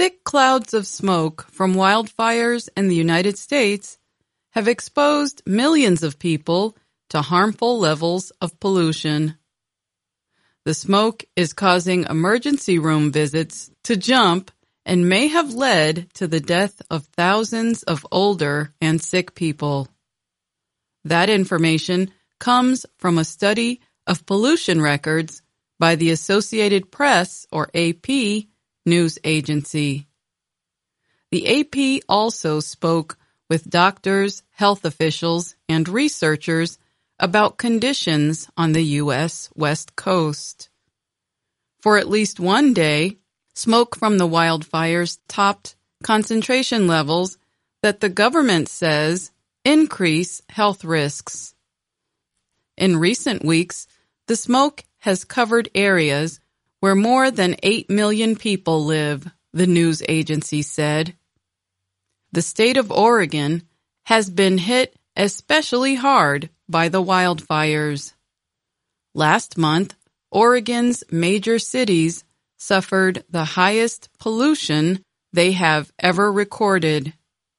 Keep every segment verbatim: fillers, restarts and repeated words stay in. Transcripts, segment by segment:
thick clouds of smoke from wildfires in the United States have exposed millions of people to harmful levels of pollution. The smoke is causing emergency room visits to jump and may have led to the death of thousands of older and sick people. That information comes from a study of pollution records by the Associated Press, or A P, news agency. The A P also spoke with doctors, health officials, and researchers about conditions on the U S West Coast. For at least one day, smoke from the wildfires topped concentration levels that the government says increase health risks. In recent weeks, the smoke has covered areas where more than eight million people live, the news agency said. The state of Oregon has been hit especially hard by the wildfires. Last month, Oregon's major cities suffered the highest pollution they have ever recorded.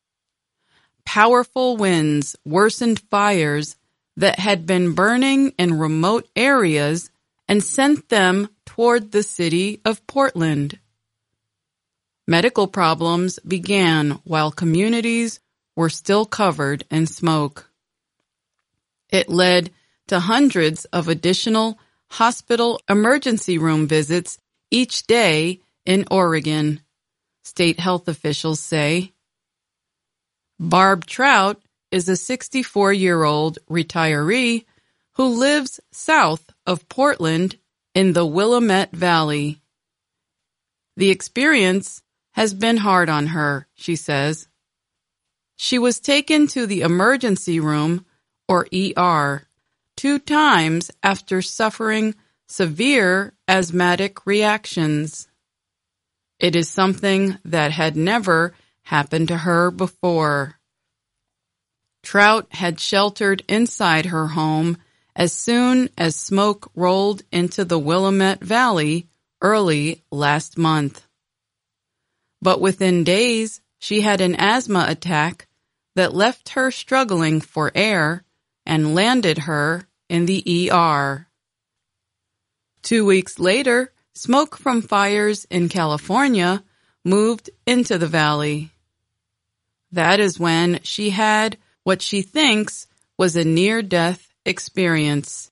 Powerful winds worsened fires that had been burning in remote areas and sent them toward the city of Portland. Medical problems began while communities were still covered in smoke. It led to hundreds of additional hospital emergency room visits each day in Oregon, state health officials say. Barb Trout is a sixty-four-year-old retiree who lives south of Portland in the Willamette Valley. The experience has been hard on her, she says. She was taken to the emergency room, or E R, two times after suffering severe asthmatic reactions. It is something that had never happened to her before. Trout had sheltered inside her home as soon as smoke rolled into the Willamette Valley early last month. But within days, she had an asthma attack that left her struggling for air and landed her in the E R. Two weeks later, smoke from fires in California moved into the valley. That is when she had what she thinks was a near-death experience.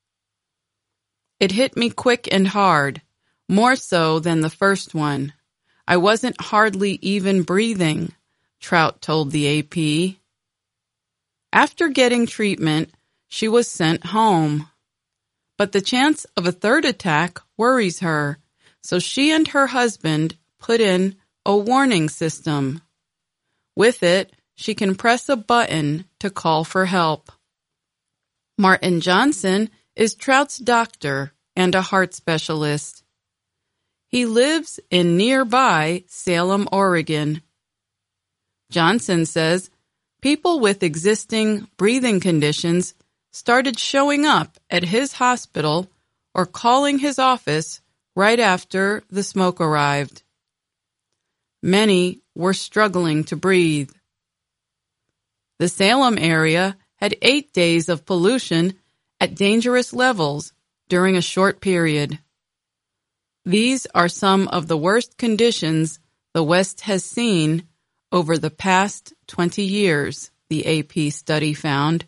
It hit me quick and hard, more so than the first one. I wasn't hardly even breathing, Trout told the A P. After getting treatment, she was sent home. But the chance of a third attack worries her, so she and her husband put in a warning system. With it, she can press a button to call for help. Martin Johnson is Trout's doctor and a heart specialist. He lives in nearby Salem, Oregon. Johnson says people with existing breathing conditions started showing up at his hospital or calling his office right after the smoke arrived. Many were struggling to breathe. The Salem area had eight days of pollution at dangerous levels during a short period. These are some of the worst conditions the West has seen over the past twenty years, the A P study found.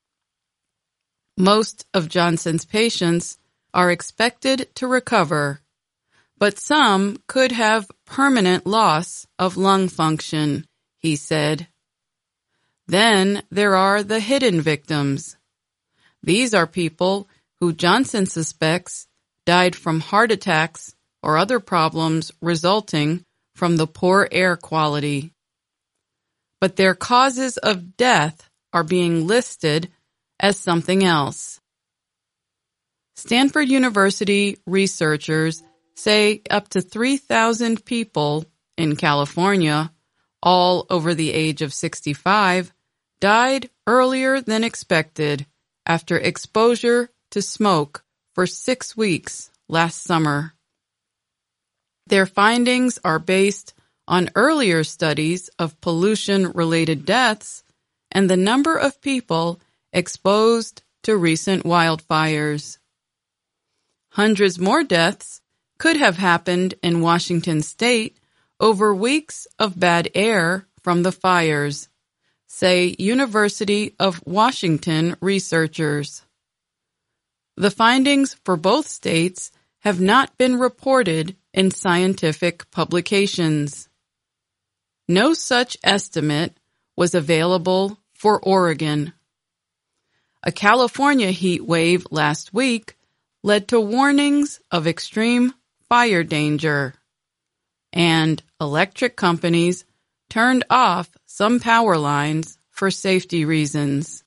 Most of Johnson's patients are expected to recover, but some could have permanent loss of lung function, he said. Then there are the hidden victims. These are people who Johnson suspects died from heart attacks or other problems resulting from the poor air quality. But their causes of death are being listed as something else. Stanford University researchers say up to three thousand people in California, all over the age of sixty-five, died earlier than expected after exposure to smoke for six weeks last summer. Their findings are based on earlier studies of pollution-related deaths and the number of people exposed to recent wildfires. Hundreds more deaths could have happened in Washington state over weeks of bad air from the fires, say University of Washington researchers. The findings for both states have not been reported in scientific publications. No such estimate was available for Oregon. A California heat wave last week led to warnings of extreme fire danger, and electric companies turned off some power lines for safety reasons.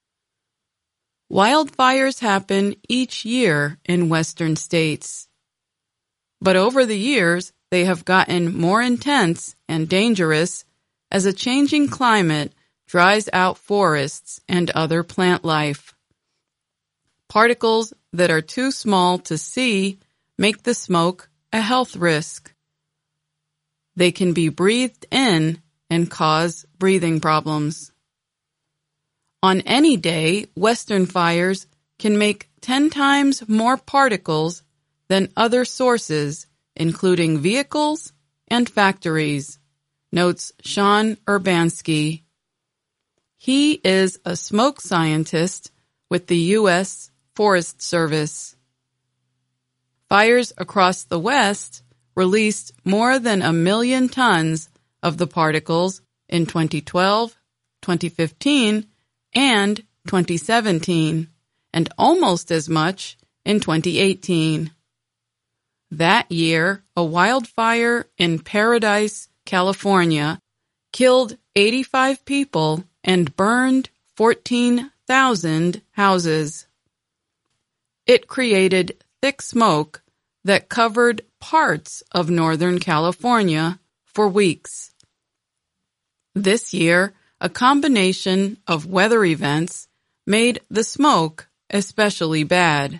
Wildfires happen each year in western states, but over the years they have gotten more intense and dangerous as a changing climate dries out forests and other plant life. Particles that are too small to see make the smoke a health risk. They can be breathed in and cause breathing problems. On any day, western fires can make ten times more particles than other sources, including vehicles and factories, notes Sean Urbanski. He is a smoke scientist with the U S Forest Service. Fires across the West released more than a million tons of the particles in twenty twelve, twenty fifteen, and twenty seventeen, and almost as much in twenty eighteen. That year, a wildfire in Paradise, California, killed eighty-five people and burned fourteen thousand houses. It created thick smoke that covered parts of Northern California for weeks. This year, a combination of weather events made the smoke especially bad.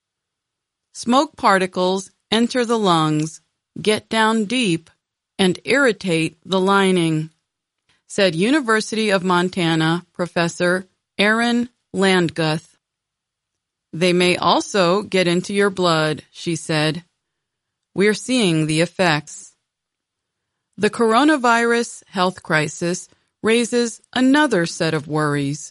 Smoke particles enter the lungs, get down deep, and irritate the lining, said University of Montana professor Aaron Landguth. They may also get into your blood, she said. We're seeing the effects. The coronavirus health crisis raises another set of worries.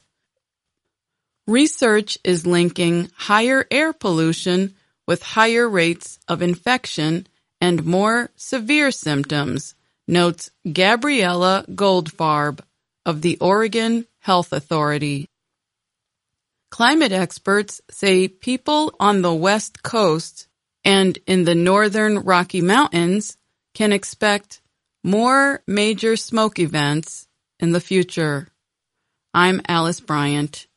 Research is linking higher air pollution with higher rates of infection and more severe symptoms, notes Gabriella Goldfarb of the Oregon Health Authority. Climate experts say people on the West Coast and in the northern Rocky Mountains can expect more major smoke events in the future. I'm Alice Bryant.